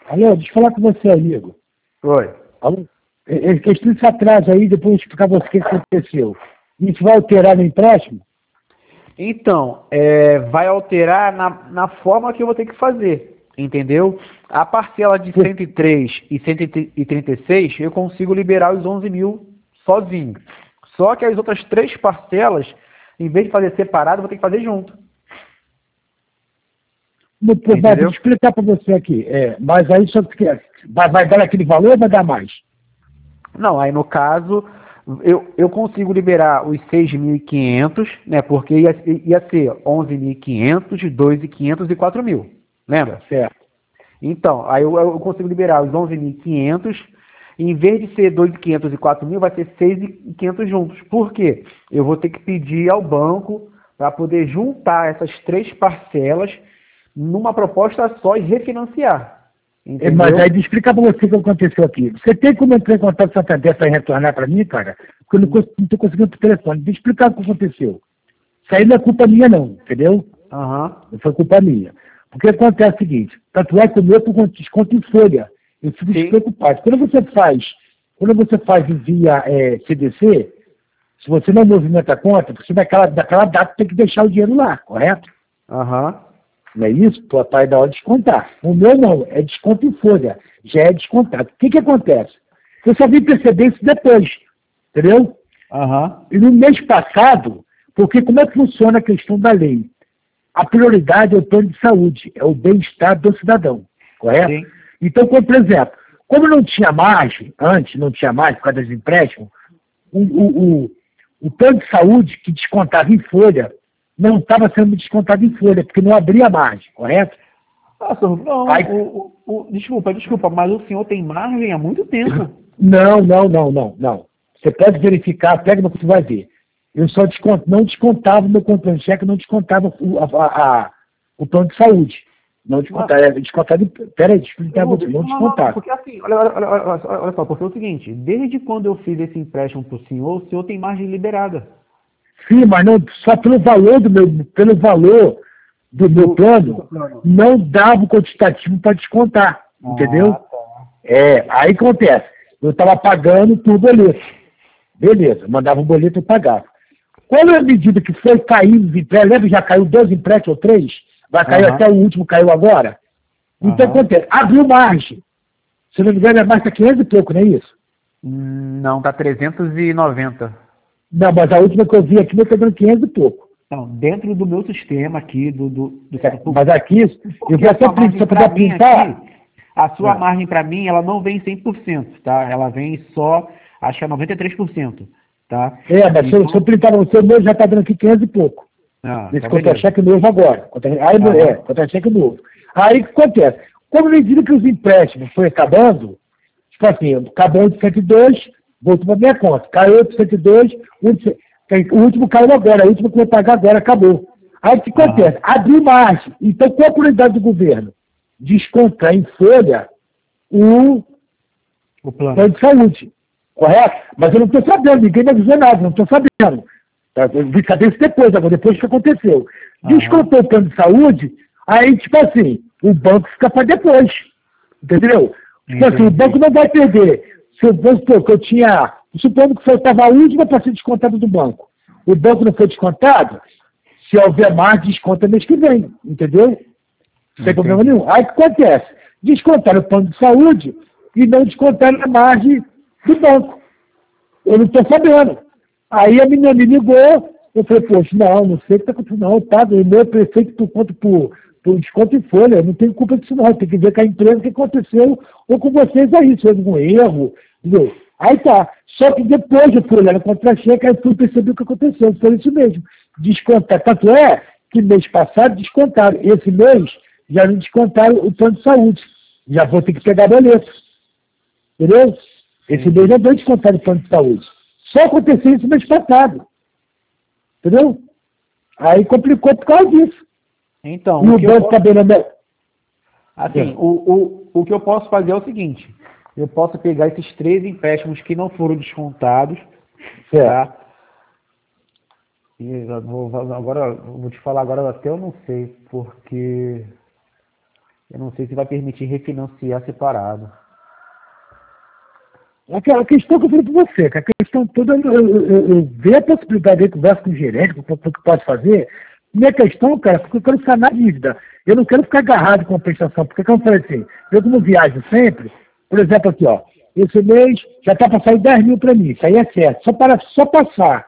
Alô, deixa eu falar com você, amigo. Oi. Alô? Questão desse atraso aí, depois eu explicar você o que aconteceu. Isso vai alterar no empréstimo? Então, vai alterar na forma que eu vou ter que fazer, entendeu? A parcela de 103 e 136, eu consigo liberar os 11 mil sozinho. Só que as outras três parcelas, em vez de fazer separado, eu vou ter que fazer junto. Vou explicar para você aqui. Mas aí só que vai dar aquele valor ou vai dar mais? Não, aí no caso, eu consigo liberar os 6.500, né? Porque ia ser 11.500, 2.500 e 4.000. Lembra? Certo. Então, aí eu consigo liberar os 11.500, em vez de ser 2.500 e 4.000, vai ser 6.500 juntos. Por quê? Eu vou ter que pedir ao banco para poder juntar essas três parcelas numa proposta só e refinanciar. Entendeu? Mas aí explica para você o que aconteceu aqui. Você tem como entrar em contato com o Santander para retornar para mim, cara? Porque eu não estou conseguindo o telefone. Deixa eu explicar o que aconteceu. Isso aí não é culpa minha, não, entendeu? Não foi culpa minha. Porque acontece o seguinte, tanto é que o meu por desconto em folha. Eu fico despreocupado. Quando você faz via CDC, se você não movimenta a conta, você daquela data tem que deixar o dinheiro lá, correto? Não é isso? Pô, pai, da hora de descontar. O meu não, é desconto em folha. Já é descontado. O que acontece? Eu só vim perceber isso depois, entendeu? E no mês passado, porque como é que funciona a questão da lei? A prioridade é o plano de saúde, é o bem-estar do cidadão, correto? Sim. Então, por exemplo, como não tinha margem, antes não tinha margem por causa dos empréstimos, o plano de saúde que descontava em folha não estava sendo descontado em folha, porque não abria margem, correto? Não, aí, desculpa, mas o senhor tem margem há muito tempo. Não. Você pode verificar, pega no que você vai ver. Eu só não descontava o meu controle de cheque, não descontava o plano de saúde. Não descontava, era descontado. Peraí, deixa eu explicar você, não descontava. Porque assim, olha só, porque é o seguinte, desde quando eu fiz esse empréstimo para o senhor tem margem liberada. Sim, mas não, só pelo valor do meu plano, não dava o quantitativo para descontar, entendeu? Aí acontece, eu estava pagando por boleto. Beleza, mandava um boleto e pagava. Quando a medida que foi caindo os empréstimos, lembra, já caiu 2 empréstimos ou 3? Vai cair até o último, caiu agora? Então acontece, abriu margem. Se não me engano, é mais para 500 e pouco, não é isso? Não, tá 390. Não, mas a última que eu vi aqui, eu estou dando 500 e pouco. Não, dentro do meu sistema aqui, mas aqui, eu vou até print, se eu puder printar. Aqui, a sua margem para mim, ela não vem 100%, tá? Ela vem só, acho que é 93%, tá? Mas então, se eu printar para você, o meu já está dando aqui 500 e pouco. Nesse contra-cheque novo agora. Contra-cheque novo. Aí o que acontece? Como medida que os empréstimos foi acabando, tipo assim, acabou de 102, voltou para minha conta. Caiu de 102, o último caiu agora, o último que eu vou pagar agora acabou. Aí o que acontece? Abriu margem. Então, qual a prioridade do governo? Descontar em folha o plano de saúde. Correto? Mas eu não estou sabendo, ninguém me avisou nada, não estou sabendo. Eu vi saber isso depois que aconteceu. Descontou o plano de saúde, aí, tipo assim, o banco fica para depois. Entendeu? Tipo assim, o banco não vai perder. Se eu supor que eu tinha. Supondo que faltava a última para ser descontado do banco. O banco não foi descontado, se houver mais, desconta mês que vem. Entendeu? Não tem problema nenhum. Aí o que acontece? Descontaram o plano de saúde e não descontaram a margem do banco. Eu não estou sabendo. Aí a menina me ligou, eu falei, poxa, não sei o que está acontecendo, não, tá? O meu prefeito por conta por desconto em folha, eu não tenho culpa disso não, tem que ver com a empresa o que aconteceu, ou com vocês aí, se houve algum erro, entendeu? Aí tá, só que depois eu fui olhar no contra-cheque, aí fui perceber o que aconteceu, foi isso mesmo, descontar, tanto é que mês passado descontaram, esse mês já não descontaram o plano de saúde, já vou ter que pegar boleto, entendeu? Esse mês já não descontaram o plano de saúde. Só aconteceu isso mês passado. Entendeu? Aí complicou por causa disso. Então, e o banco também não... Assim, o que eu posso fazer é o seguinte. Eu posso pegar esses 3 empréstimos que não foram descontados. Certo. Tá? E agora, vou te falar agora, até eu não sei, porque... Eu não sei se vai permitir refinanciar separado. Aquela questão que eu falei para você, que a questão toda, eu vejo a possibilidade de conversa com o gerente, com o que pode fazer. Minha questão, cara, porque eu quero sanar a dívida. Eu não quero ficar agarrado com a prestação, porque, como eu falei assim, eu como viajo sempre, por exemplo, aqui, ó, esse mês já está para sair 10 mil para mim, isso aí é certo. Só passar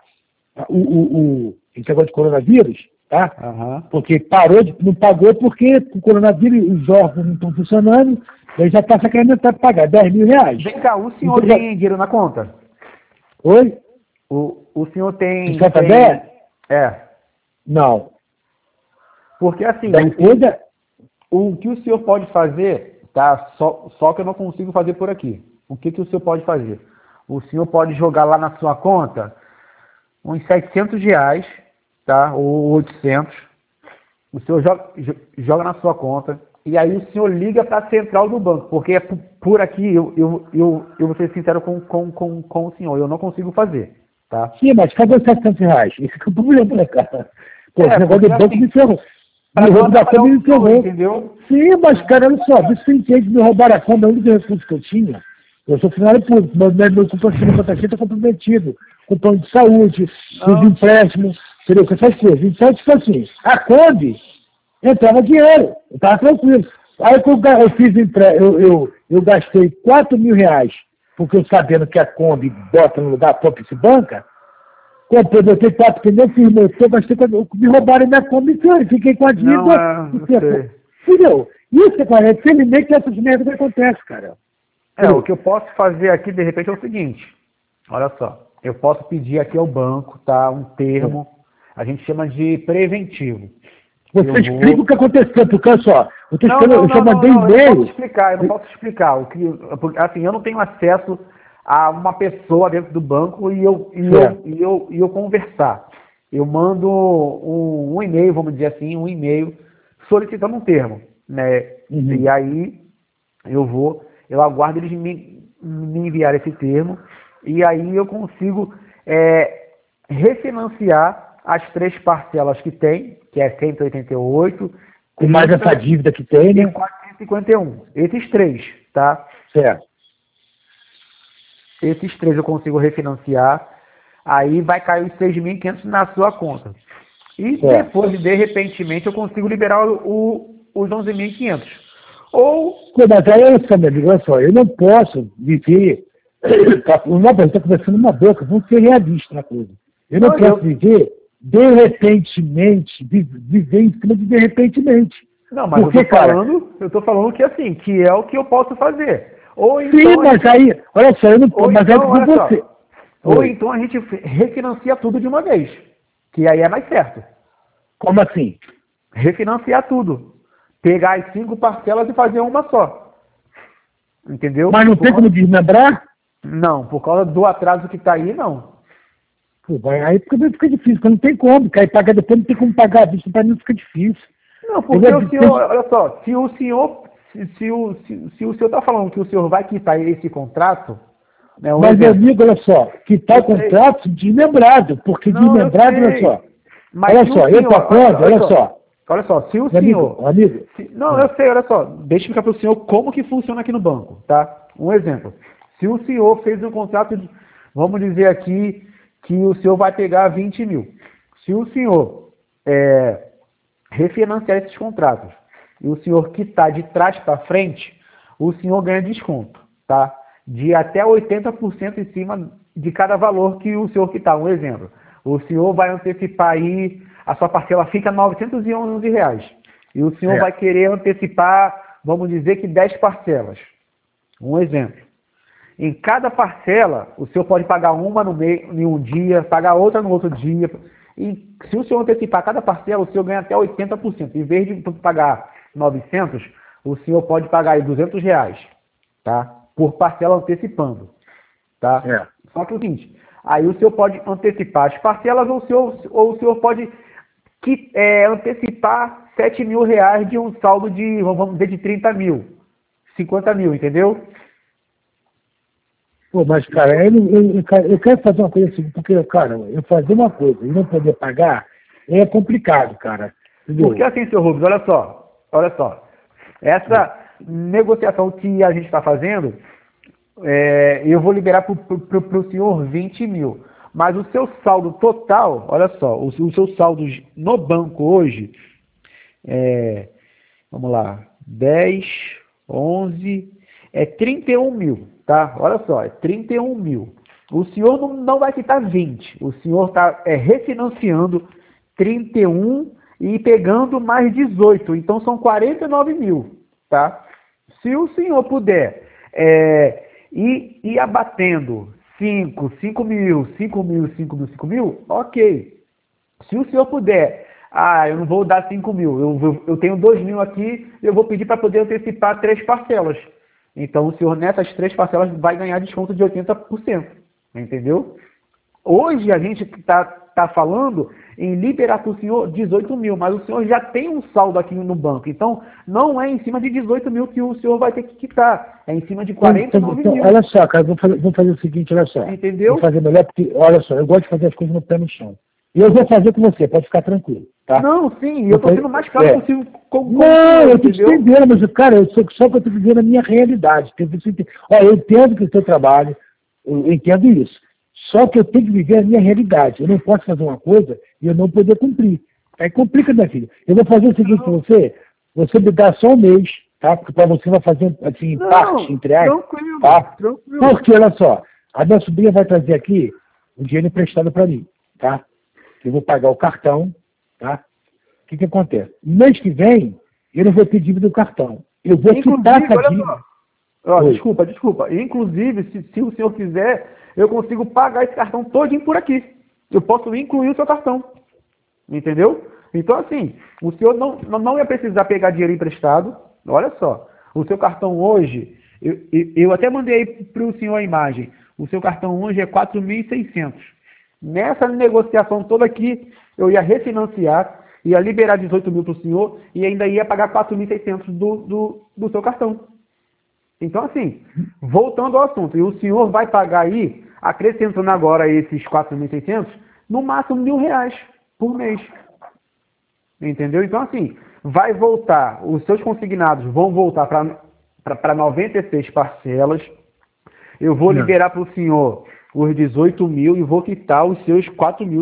esse negócio de coronavírus, tá? Aham. Porque não pagou porque o coronavírus, os órgãos não estão funcionando, ele já está sacramentado para pagar 10 mil reais. Vem cá, o senhor Então, tem dinheiro na conta? Oi? O senhor tem... De Santander? É. Não. Porque assim, Da empresa? o que o senhor pode fazer, tá? Só que eu não consigo fazer por aqui. O que o senhor pode fazer? O senhor pode jogar lá na sua conta uns R$ 700, tá? Ou 800. O senhor joga na sua conta e aí o senhor liga para a central do banco, porque é por aqui eu vou ser sincero com o senhor, eu não consigo fazer, tá? Sim, mas cadê os R$ 700? Isso que eu tô olhando, né, cara? Pô, esse negócio porque do banco assim, me ferrou. pra Me não roubo da atrapalhar conta me o senhor, ferrou. entendeu? Sim, mas, cara, olha só, você entende, me roubaram a conta, a única recurso que eu tinha. Eu sou funcionário público, meu compromisso com a está comprometido, com plano de saúde, com os Não. empréstimos, entendeu? Com essas coisas. Então, tipo assim, a Kombi entrava dinheiro, eu estava tranquilo. Aí quando eu fiz eu gastei R$ 4.000, porque eu sabendo que a Kombi bota no lugar, pô, se banca, comprei, botei 4 pneus, fiz motor, gastei, me roubaram minha Kombi, fiquei com a dívida. Não, eu sei. Entendeu? Isso, cara, felizmente essas merdas acontecem, cara. O que eu posso fazer aqui, de repente, é o seguinte. Olha só, eu posso pedir aqui ao banco, tá? Um termo, a gente chama de preventivo. Você explica o que aconteceu, porque olha só, eu já mandei eu não e-mail. posso explicar, assim, eu não tenho acesso a uma pessoa dentro do banco e eu conversar. Eu mando um e-mail, vamos dizer assim, um e-mail solicitando um termo, né? Uhum. E aí eu aguardo eles me enviar esse termo e aí eu consigo refinanciar as 3 parcelas que tem, que é 188, Com mais essa dívida que tem, né? e 451. Esses 3, tá? Certo. Esses 3 eu consigo refinanciar, aí vai cair os 6.500 na sua conta. E certo. depois, de repentemente, eu consigo liberar os 11.500. Ou... Mas aí, olha só, meu amigo, olha só, eu não posso viver, não, eu estou conversando na boca, vamos ser realistas na coisa. Eu não posso viver de repentemente, viver em cima de repentemente. Não, mas eu tô falando que assim, que é o que eu posso fazer. Ou então, sim, mas aí, olha só, eu não posso, mas então, é de você. Ou então a gente refinancia tudo de uma vez, que aí é mais certo. Como assim? Refinanciar tudo. Pegar as 5 parcelas e fazer uma só. Entendeu? Mas não tem como desmembrar? Não, por causa do atraso que está aí, não. Pô, aí fica difícil, porque não tem como, porque aí pagar depois não tem como pagar a vista, para mim fica difícil. Não, porque o senhor, olha só, se o senhor está falando que o senhor vai quitar esse contrato, né, mas, meu amigo, olha só, quitar o contrato desmembrado, porque desmembrado, olha só. Mas olha só, eu tô acordo, olha só. Olha só, se o senhor... Amigo. Não, eu sei, olha só, deixa eu explicar para o senhor como que funciona aqui no banco, tá? Um exemplo. Se o senhor fez um contrato, vamos dizer aqui, que o senhor vai pegar 20 mil. Se o senhor refinanciar esses contratos e o senhor quitar de trás para frente, o senhor ganha desconto, tá? De até 80% em cima de cada valor que o senhor quitar. Um exemplo, o senhor vai antecipar aí, a sua parcela fica R$ 911. E o senhor vai querer antecipar, vamos dizer que 10 parcelas. Um exemplo. Em cada parcela, o senhor pode pagar uma em um dia, pagar outra no outro dia. E se o senhor antecipar cada parcela, o senhor ganha até 80%. Em vez de pagar 900, o senhor pode pagar aí R$ 200, tá? Por parcela antecipando, tá? Só que é o seguinte, aí o senhor pode antecipar as parcelas ou o senhor pode antecipar R$ 7.000 de um saldo de, vamos dizer, de 30 mil, 50 mil, entendeu? Pô, mas, cara, eu quero fazer uma coisa assim, porque, cara, eu fazer uma coisa e não poder pagar é complicado, cara. Entendeu? Porque assim, seu Rubens, olha só. Essa negociação que a gente está fazendo, eu vou liberar para o senhor 20 mil. Mas o seu saldo total, olha só, os seus saldos no banco hoje, vamos lá, 10, 11, 31 mil, tá? Olha só, é 31 mil. O senhor não vai quitar 20, o senhor está refinanciando 31 e pegando mais 18, então são 49 mil, tá? Se o senhor puder ir abatendo 5 mil, 5 mil, 5 mil, 5 mil, ok. Se o senhor puder, eu não vou dar 5 mil, eu tenho 2 mil aqui, eu vou pedir para poder antecipar 3 parcelas. Então o senhor nessas 3 parcelas vai ganhar desconto de 80%, entendeu? Hoje a gente tá falando em liberar para o senhor 18 mil, mas o senhor já tem um saldo aqui no banco. Então, não é em cima de 18 mil que o senhor vai ter que quitar. É em cima de 49 mil. Olha só, cara, vamos fazer o seguinte, olha só. Entendeu? Vou fazer melhor, porque, olha só, eu gosto de fazer as coisas no pé no chão. E eu vou fazer com você, pode ficar tranquilo, tá? Não, sim, eu estou sendo mais claro possível. Não, eu estou te entendendo, mas, cara, só que eu estou dizendo a minha realidade. Olha, eu entendo que o seu trabalho, eu entendo isso. Só que eu tenho que viver a minha realidade. Eu não posso fazer uma coisa e eu não poder cumprir. Aí complica, minha filha. Eu vou fazer o seguinte para você me dá só um mês, tá? Porque para você vai fazer, assim, parte, entre aspas. Tranquilo, tá? tranquilo. Porque, olha só, a minha sobrinha vai trazer aqui o dinheiro emprestado para mim, tá? Eu vou pagar o cartão, tá? O que acontece? No mês que vem, eu não vou ter dívida do cartão. Eu vou quitar essa dívida. Desculpa. Inclusive, se o senhor quiser, eu consigo pagar esse cartão todinho por aqui. Eu posso incluir o seu cartão. Entendeu? Então, assim, o senhor não ia precisar pegar dinheiro emprestado. Olha só, o seu cartão hoje, eu até mandei para o senhor a imagem. O seu cartão hoje é 4.600. Nessa negociação toda aqui, eu ia refinanciar, ia liberar 18 mil para o senhor e ainda ia pagar 4.600 do seu cartão. Então, assim, voltando ao assunto, e o senhor vai pagar aí, acrescentando agora esses 4.600, no máximo R$1.000 por mês. Entendeu? Então, assim, vai voltar, os seus consignados vão voltar para 96 parcelas. Eu vou liberar para o senhor os 18 mil e vou quitar os seus 4 mil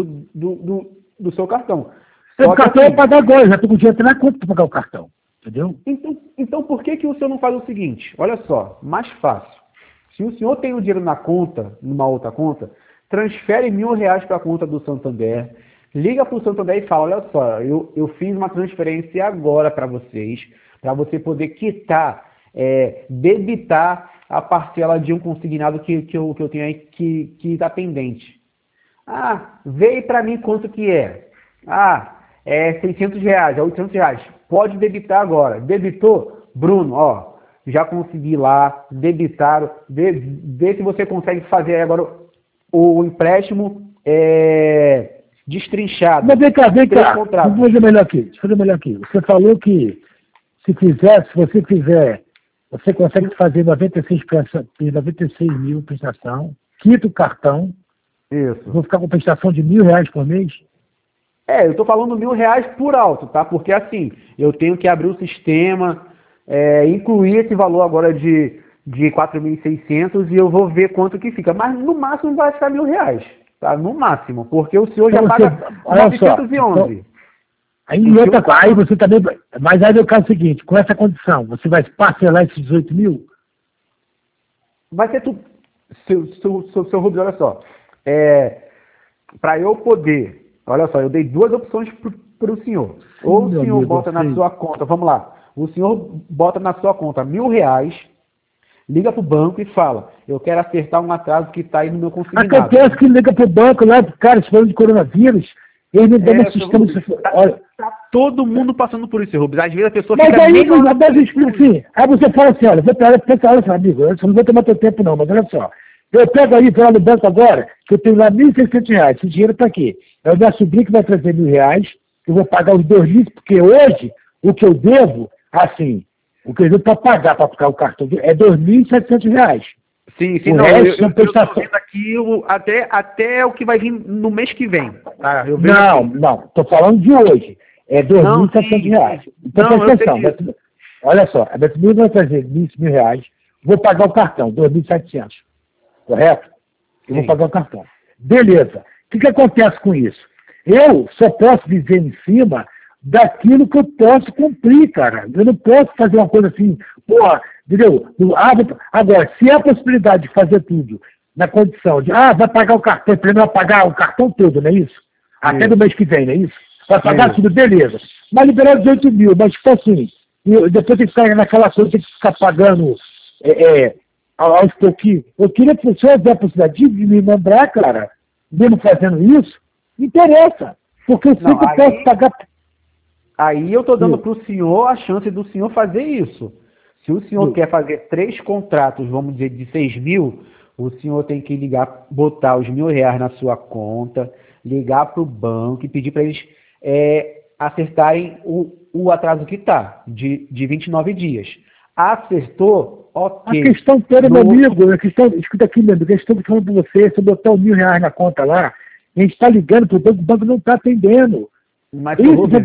do seu cartão. O cartão eu vou pagar agora, já estou com o dinheiro na conta para pagar o cartão. Entendeu? Então, por que o senhor não faz o seguinte? Olha só, mais fácil. Se o senhor tem o dinheiro na conta, numa outra conta, transfere R$1.000 para a conta do Santander, liga para o Santander e fala, olha só, eu fiz uma transferência agora para vocês, para você poder quitar, debitar a parcela de um consignado que eu tenho aí que está pendente. Veio para mim quanto que é? É R$600, é R$800. Pode debitar agora. Debitou? Bruno, ó, já consegui lá, debitaram. Vê se você consegue fazer agora o empréstimo destrinchado. Mas vem cá. Deixa eu fazer melhor aqui. Você falou que se você fizer, você consegue fazer 96 mil prestação, quita o cartão. Isso. Vou ficar com prestação de R$1.000 por mês? Eu estou falando R$1.000 por alto, tá? Porque assim, eu tenho que abrir o sistema, incluir esse valor agora de 4.600 e eu vou ver quanto que fica. Mas no máximo vai ficar R$1.000, tá? No máximo, porque o senhor já paga 911. Aí você também. Mas aí eu quero o seguinte, com essa condição, você vai parcelar esses 18 mil? Vai ser tudo. Seu Rubens, olha só. Para eu poder. Olha só, eu dei 2 opções para o senhor. Ou o senhor bota na sua conta, vamos lá. O senhor bota na sua conta R$1.000, liga para o banco e fala, eu quero acertar um atraso que está aí no meu consignado. Acontece que liga para o banco lá, cara, se falando de coronavírus, eles não dão sistema de... Tá todo mundo passando por isso, seu Rubens. Às vezes a pessoa mas fica... Mas aí explica assim, aí você fala assim, olha, olha só, amigo, eu não vou tomar teu tempo não, mas olha só. Eu pego aí, vou lá no banco agora, que eu tenho lá R$1.600, esse dinheiro está aqui. É o minha sobrinha que vai trazer R$1.000, eu vou pagar os 2.000, porque hoje, o que eu devo, assim, o que eu devo para pagar o cartão, é R$2.700. Sim, não, eu estou vendo aqui até o que vai vir no mês que vem. Tá? Não, estou falando de hoje. É R$2.700. Então, presta atenção. olha só, a Beto vai trazer R$ 1.000, vou pagar o cartão, 2.700, correto? Eu vou pagar o cartão. Beleza. O que acontece com isso? Eu só posso viver em cima daquilo que eu posso cumprir, cara. Eu não posso fazer uma coisa assim, porra, entendeu? Agora, se há a possibilidade de fazer tudo na condição de, vai pagar o cartão, primeiro vai pagar o cartão todo, não é isso? Até do mês que vem, não é isso? Vai pagar tudo, beleza. Mas liberar 18 mil, mas tipo assim, depois tem que ficar naquela coisa, tem que ficar pagando aos pouquinhos. Eu queria que você houvesse a possibilidade de me lembrar, cara, mesmo fazendo isso, me interessa. Porque eu sei que eu posso pagar. Aí eu estou dando para o senhor a chance do senhor fazer isso. Se o senhor quer fazer 3 contratos, vamos dizer, de 6 mil, o senhor tem que ligar, botar os R$ 1.000 na sua conta, ligar para o banco e pedir para eles acertarem o atraso que está, de 29 dias. Acertou, ok. A questão toda, meu amigo, escuta aqui, meu amigo, a questão que eu tô falando para você, se eu botar os R$ 1.000 na conta lá, a gente está ligando para o banco não está atendendo. Mas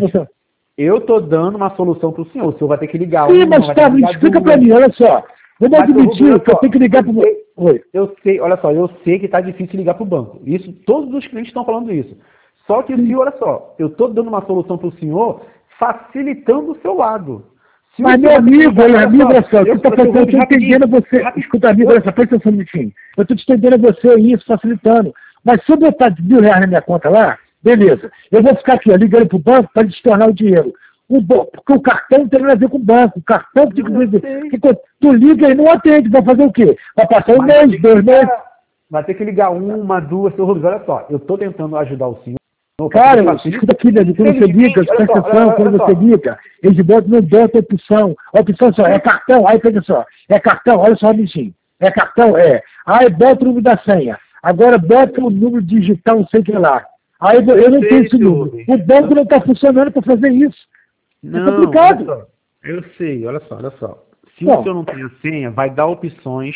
eu estou dando uma solução para o senhor vai ter que ligar. Sim, mas tá, me explica para mim, olha só. Vamos admitir que eu tenho que ligar para o banco. Oi. Eu sei, olha só, eu sei que está difícil ligar para o banco. Isso, todos os clientes estão falando isso. Só que, senhor, olha só, eu estou dando uma solução para o senhor, facilitando o seu lado. Mas, meu amigo, olha só, eu estou entendendo você. Escuta, amigo, olha só, presta atenção um minutinho. Eu estou te entendendo você isso, facilitando. Mas se eu botar R$ 1.000 na minha conta lá, beleza. Eu vou ficar aqui, ó, ligando para o banco para destornar o dinheiro. Porque o cartão não tem nada a ver com o banco. O cartão tem que tu liga e não atende. Vai fazer o quê? Vai passar um mês, 2 meses. Vai ter que ligar 1, 2, seu Rubens, olha só. Eu estou tentando ajudar o senhor. Cara, escuta aqui, né? Quando você liga, presta atenção, quando você liga, eles não botam opção. A opção só é cartão, aí pega só, é cartão, olha só, bichinho. É cartão, Aí bota o número da senha. Agora bota o número digital, não sei o que lá. Aí eu não tenho esse número. O banco não está funcionando para fazer isso. Não, é complicado. Eu sei, olha só. Se o senhor não tem a senha, vai dar opções.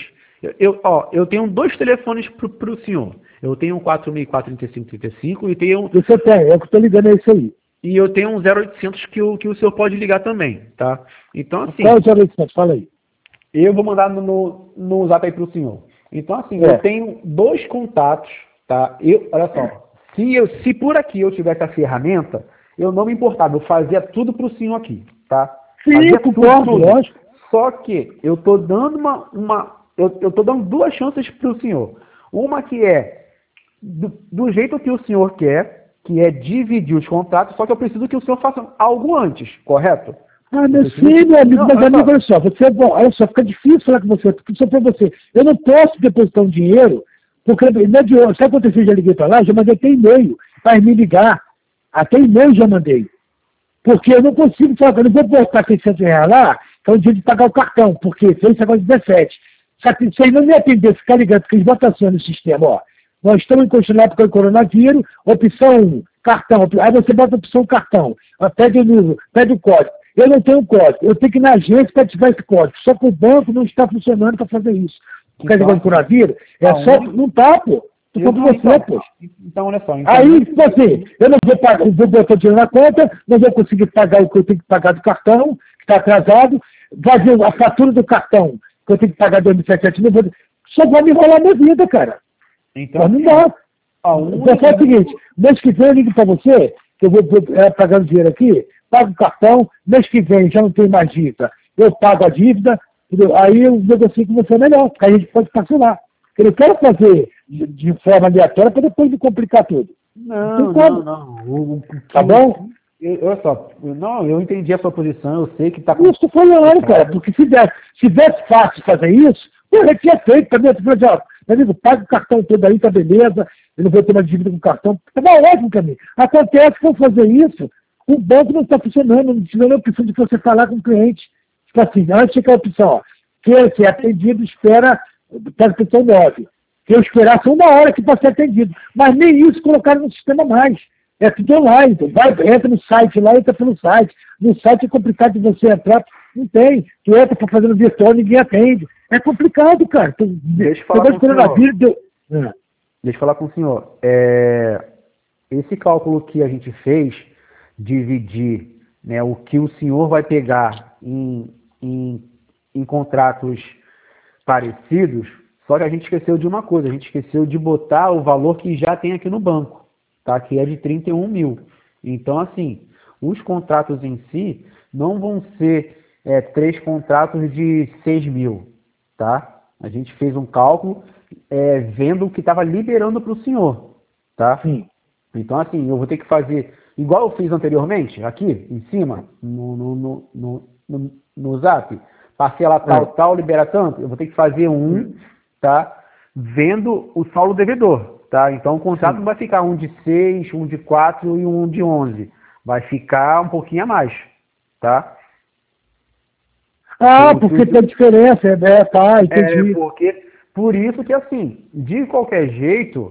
Eu tenho 2 telefones para o senhor. Eu tenho um 4004-3535 e tenho... Você tem, é o que eu estou ligando, é isso aí. E eu tenho um 0800 que o senhor pode ligar também, tá? Então, assim... Qual é o 0800? Fala aí. Eu vou mandar no zap aí para o senhor. Então, assim, eu tenho 2 contatos, tá? Olha só, se por aqui eu tivesse a ferramenta, eu não me importava, eu fazia tudo para o senhor aqui, tá? Sim, concordo, lógico. Só que eu estou dando eu estou dando 2 chances para o senhor. Uma que é do jeito que o senhor quer, que é dividir os contratos, só que eu preciso que o senhor faça algo antes, correto? Mas sim, meu amigo, mas amigo, olha só, você é bom, olha só, fica difícil falar com você, porque só para você. Eu não posso depositar um dinheiro, porque não é de hoje. Sabe quantas vezes eu já liguei para lá? Já mandei até e-mail para me ligar. Até e-mail já mandei. Porque eu não consigo falar, eu não vou botar R$ 600 lá, que é o dia de pagar o cartão, porque fez agora 17. Só que se ele não me atender, ficar ligando, porque eles botam assim no sistema, ó. Nós estamos continuando com o coronavírus, opção 1, cartão. Aí você bota a opção cartão, pede o número, pede o código. Eu não tenho código, eu tenho que ir na agência para ativar esse código. Só que o banco não está funcionando para fazer isso. Por causa do coronavírus, não tá, pô. Tô com você, pô. Então, olha só. Aí, tipo assim, eu não vou pagar, vou botar dinheiro na conta, não vou conseguir pagar o que eu tenho que pagar do cartão, que está atrasado, vai ver a fatura do cartão, que eu tenho que pagar 2.700, não vou... Só vai me enrolar minha vida, cara. Então, não dá. Então faz o seguinte, mês que vem eu ligo para você, que eu vou pagando dinheiro aqui, pago o cartão, mês que vem já não tem mais dívida, eu pago a dívida, entendeu? Aí eu negocio com você melhor, porque aí a gente pode parcelar. Eu não quero fazer de forma aleatória para depois me complicar tudo. Não. Tá bom? Olha só, eu entendi a sua posição, eu sei que está... Isso que foi falando, cara, porque se desse fácil fazer isso, eu já tinha feito também. Eu falei, ó, meu amigo, paga o cartão todo aí, tá beleza, eu não vou ter mais dívida com o cartão. Tá ótimo pra mim. Acontece que eu fazer isso, o banco não está funcionando, não tiver a opção de você falar com o cliente. Tipo assim, antes tinha a opção, ó, quer ser atendido, espera, para a opção 9. Que eu esperasse 1 hora aqui para ser atendido. Mas nem isso colocaram no sistema mais. É tudo online. Então entra no site lá, entra pelo site. No site é complicado de você entrar. Não tem. Tu entra para fazer no virtual, ninguém atende. É complicado, cara. Deixa eu falar com o senhor. Deixa eu falar com o senhor. Esse cálculo que a gente fez, dividir, né, o que o senhor vai pegar em em contratos parecidos, só que a gente esqueceu de uma coisa, a gente esqueceu de botar o valor que já tem aqui no banco, tá? Que é de 31 mil. Então, assim, os contratos em si não vão ser 3 contratos de 6 mil, tá? A gente fez um cálculo vendo o que estava liberando para o senhor, tá? Sim. Então, assim, eu vou ter que fazer igual eu fiz anteriormente, aqui em cima, no Zap, parcela tal, libera tanto, eu vou ter que fazer tá? Vendo o saldo devedor, tá? Então o contrato não vai ficar um de 6, um de 4 e um de 11. Vai ficar um pouquinho a mais, tá? Porque tem diferença, tá, entendi. Por isso que, assim, de qualquer jeito...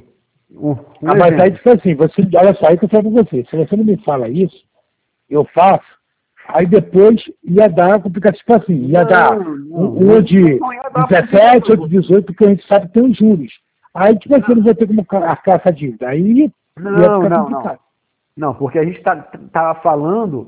mas aí, tipo assim, olha só, aí que eu falo com você, se você não me fala isso, eu faço, aí depois ia dar complicação, tipo assim, dar um de 17, outro de 18, porque a gente sabe que tem os juros. Aí, tipo assim, eu não vou ter como arcar essa dívida. Aí ia ficar complicado. Não, porque a gente tava falando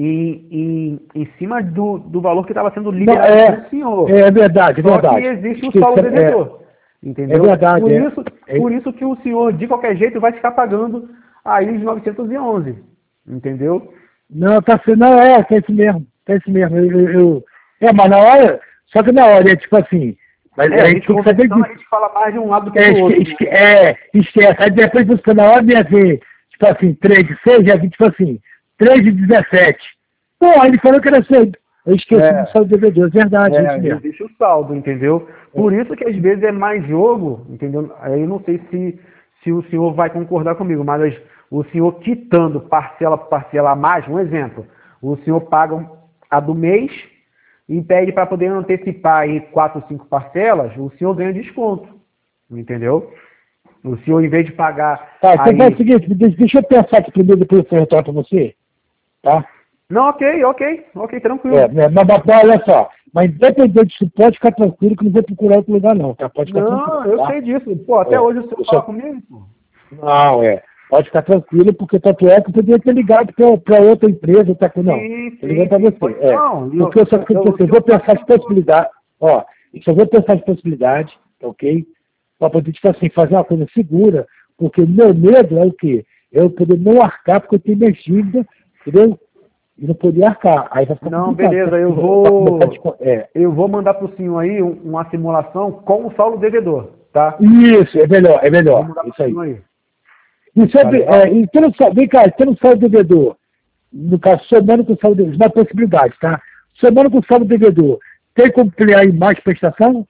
em cima do valor que estava sendo liberado para o senhor. É verdade, Só que existe o saldo devedor. Entendeu? É verdade. Por isso que o senhor, de qualquer jeito, vai ficar pagando aí os 911. Entendeu? Não, tá isso mesmo. Tá isso mesmo. Mas na hora, só que na hora é tipo assim. Mas a gente tem que saber disso. A gente fala mais de um lado do que do outro. Esquece. Aí depois você na hora ia ver, tipo assim, 3 de 6, já vi tipo assim, 3 de 17. Pô, ele falou que era 6. Eu esqueci do saldo devedor, é verdade. Isso mesmo. Deixa o saldo, entendeu? Por isso que às vezes é mais jogo, entendeu? Aí eu não sei se o senhor vai concordar comigo, mas o senhor quitando parcela por parcela a mais, um exemplo, o senhor paga a do mês e pede para poder antecipar aí 4 ou 5 parcelas, o senhor ganha desconto, entendeu? O senhor, em vez de pagar... Tá, então faz o seguinte, deixa eu pensar aqui primeiro, depois eu retorno para você, tá? Não, ok, tranquilo. Mas olha só, mas independente disso, pode ficar tranquilo que não vou procurar outro lugar não, tá? Pode ficar tranquilo. Não, eu sei disso. Pô, até hoje o senhor fala comigo, pô. Não, pode ficar tranquilo, porque tanto é que eu poderia ter ligado para outra empresa, tá? Não, tô ligando para você. Porque eu vou pensar as possibilidades, eu vou pensar as possibilidades, ok? Para poder, tipo assim, fazer uma coisa segura, porque o meu medo é o quê? Eu poder não arcar, porque eu tenho minhas dívidas, entendeu? E não poder arcar. Aí vai ficar complicado. Beleza, eu vou mandar para o senhor aí uma simulação com o saldo devedor, tá? Isso, é melhor. Isso aí. Vem cá, tendo saldo devedor, no caso, somando com o saldo devedor, uma possibilidade, tá? Somando com o saldo devedor, tem como criar aí mais prestação?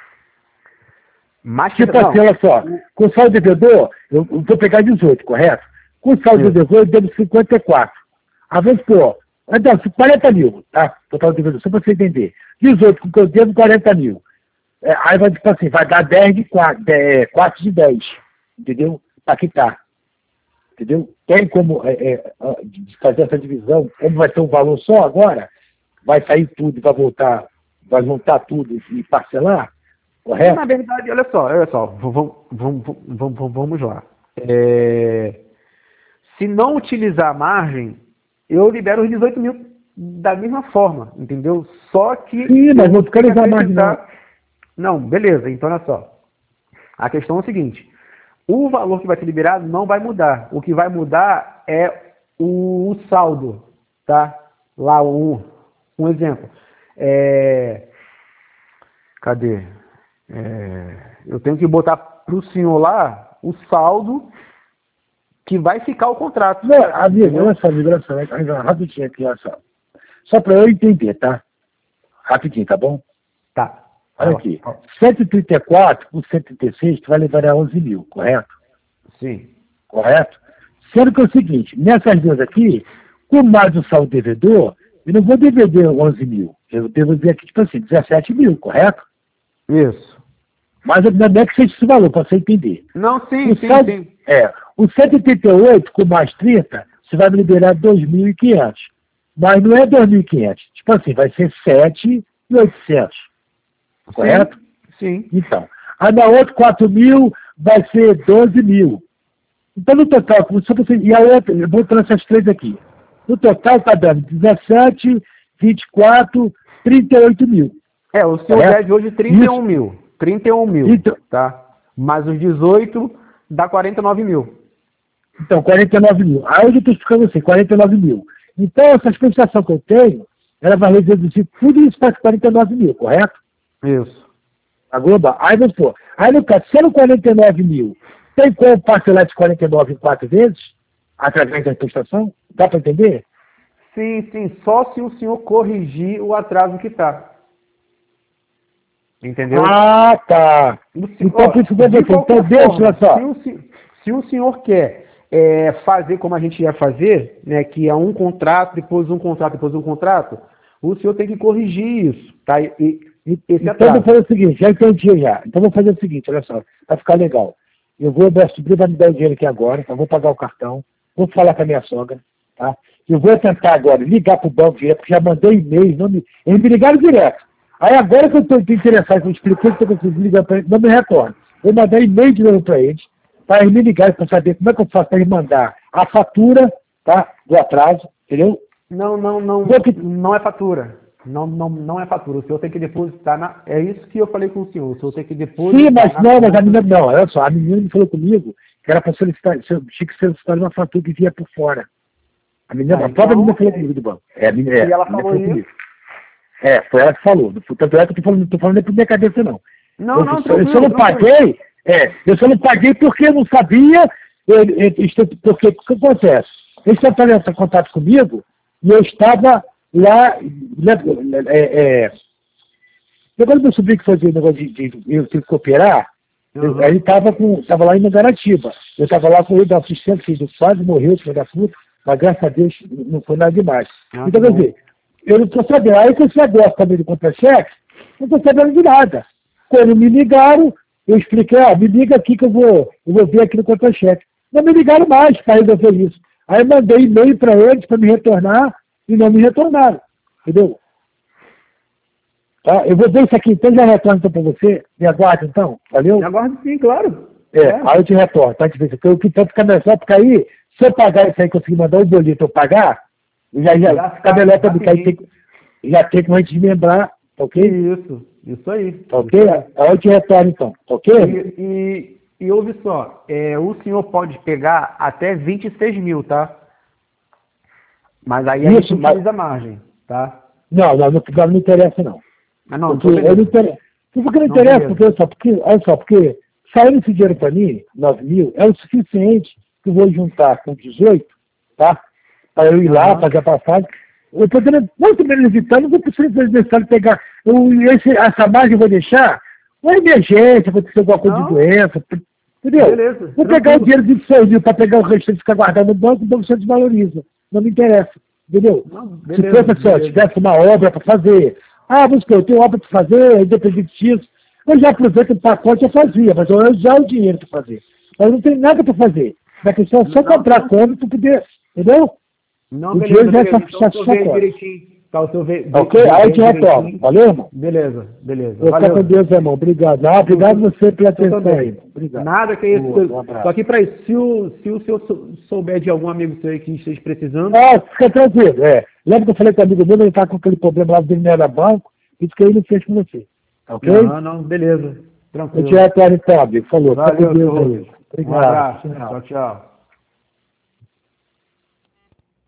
Tipo assim, olha só, com o saldo devedor, eu vou pegar 18, correto? Com o saldo devedor, eu devo 54. Às vezes, então, 40 mil, tá? Total devedor, só para você entender. 18, com que eu devo 40 mil. Aí vai, tipo assim, vai dar 10 de 4 de 10, entendeu? Para quitar. Entendeu? Tem como fazer essa divisão, como vai ser um valor só agora, vai sair tudo e vai juntar tudo e parcelar, correto? Na verdade, olha só, vamos lá. Se não utilizar a margem, eu libero os 18 mil da mesma forma, entendeu? Só que... Sim, mas não quero usar a margem não. Não, beleza, então olha só. A questão é o seguinte, o valor que vai ser liberado não vai mudar. O que vai mudar é o saldo, tá? Lá, um exemplo. Cadê? Eu tenho que botar para o senhor lá o saldo que vai ficar o contrato. Não, amigo, olha só, rapidinho aqui, olha só. Só para eu entender, tá? Rapidinho, tá bom? Tá. Olha aqui. 134 por 136, tu vai levar a 11 mil, correto? Sim. Correto? Sendo que é o seguinte, nessas duas aqui, com mais o saldo devedor, eu não vou dever 11 mil. Eu devo dizer aqui, tipo assim, 17 mil, correto? Isso. Mas não é que seja esse valor, para você entender. Não, sim. O 188 com mais 30, você vai me liberar 2.500. Mas não é 2.500. Tipo assim, vai ser 7.800. Correto? Sim. Então, a da outra 4 mil vai ser 12 mil. Então, no total, e a outra, eu vou para essas três aqui. No total está dando 17, 24 38 mil. O senhor deve hoje 31 mil. 31 mil, Então, tá? Mais os 18 dá 49 mil. Então, 49 mil. Aí eu estou explicando assim, 49 mil. Então, essa prestação que eu tenho, ela vai reduzir tudo isso para 49 mil, correto? Isso. A Globo. Aí vamos pôr. Aí no caso, sendo 49 mil, tem como parcelar de 49 em 4 vezes? Através da prestação? Dá para entender? Sim, sim. Só se o senhor corrigir o atraso que está. Entendeu? Ah, tá. Então, por isso que eu vou então, deixa só. Se o senhor quer fazer como a gente ia fazer, né, que é um contrato, depois um contrato, depois um contrato, o senhor tem que corrigir isso, tá? Esse então, vou fazer o seguinte, já entendi já. Então, vou fazer o seguinte, olha só, vai ficar legal. Minha sobrinha vai me dar o dinheiro aqui agora, então vou pagar o cartão, vou falar com a minha sogra, tá? Eu vou tentar agora ligar para o banco direto, porque já mandei e-mail, eles me ligaram direto. Aí agora que eu estou interessado, eu expliquei que eu preciso ligar para eles, não me retorno. Eu mandei e-mail de novo para eles, para eles me ligarem para saber como é que eu faço para eles mandar a fatura, tá? Do atraso, entendeu? Não é fatura. Não é fatura. O senhor tem que depositar É isso que eu falei com o senhor. O senhor tem que depositar. Sim, mas a menina não, olha só, a menina me falou comigo que era para solicitar, tinha que solicitar uma fatura que vinha por fora. A menina, a própria menina falou comigo do banco. E ela falou isso? Comigo. Foi ela que falou. Tanto é que eu tô falando nem por minha cabeça, não. Eu só não paguei, eu só não paguei porque eu não sabia, porque o que acontece? Eles estão fazendo contato comigo e eu estava lá, quando meu sobrinho que fazia o negócio eu tive que operar, aí ele estava lá em Mangaratiba. Eu estava lá com ele, da assistente, que quase morreu, filho da puta, mas graças a Deus não foi nada demais. Então, quer dizer, eu não estou sabendo. Aí que você gosta também do contra-cheque, não estou sabendo de nada. Quando me ligaram, eu expliquei, me liga aqui que eu vou ver aqui no contra-cheque. Não me ligaram mais para resolver isso. Aí mandei e-mail para eles para me retornar e não me retornaram. Entendeu? Tá? Eu vou ver isso aqui, então já retorno então para você. Me aguarde então, valeu? Me aguarde sim, claro. Aí eu te retorno, tá? Eu que tanto ficar melhor, porque aí, se eu pagar isso aí, conseguir mandar o boleto eu pagar, já fica melhor também, porque aí já tem como a gente lembrar, ok? Isso aí. Ok? Aí eu te retorno então, ok? E ouve só, o senhor pode pegar até 26 mil, tá? Mas aí a gente utiliza a margem, tá? Não me interessa não. Não, porque eu não interessa. Por que não interessa? Olha só, porque saindo esse dinheiro para mim, 9 mil, é o suficiente que eu vou juntar com 18, tá? Para eu ir lá, fazer a passagem. Eu estou tendo muito menos evitando, não vou precisar necessário pegar. Essa margem eu vou deixar uma emergência, vou ter alguma coisa de doença, entendeu? Beleza. Vou pegar o dinheiro de 26 mil para pegar o restante e ficar guardado no banco, o banco só desvaloriza. Não me interessa, entendeu? Se fosse assim, tivesse uma obra para fazer, eu tenho obra para fazer, independente disso, eu já aproveito o pacote e fazia, mas eu já o dinheiro para fazer. Mas não tem nada para fazer. A questão é só comprar como para poder, entendeu? Não, o beleza, dinheiro já então, está direitinho. Tá, o seu ok? Aí eu te retorno. Valeu, irmão? Beleza. Valeu. Com Deus, irmão. Obrigado. Obrigado você pela atenção aí. Obrigado. Nada que é isso. Tô aqui para isso. Se o senhor souber de algum amigo seu aí que esteja precisando... Fica tranquilo. Lembra que eu falei com o amigo meu, ele está com aquele problema lá do dinheiro da banco, isso que ele não fez com você. Ok? Não, beleza. Tranquilo. Eu te retorno então, amigo. Falou. Valeu, Deus aí. Obrigado. Um abraço. Tchau.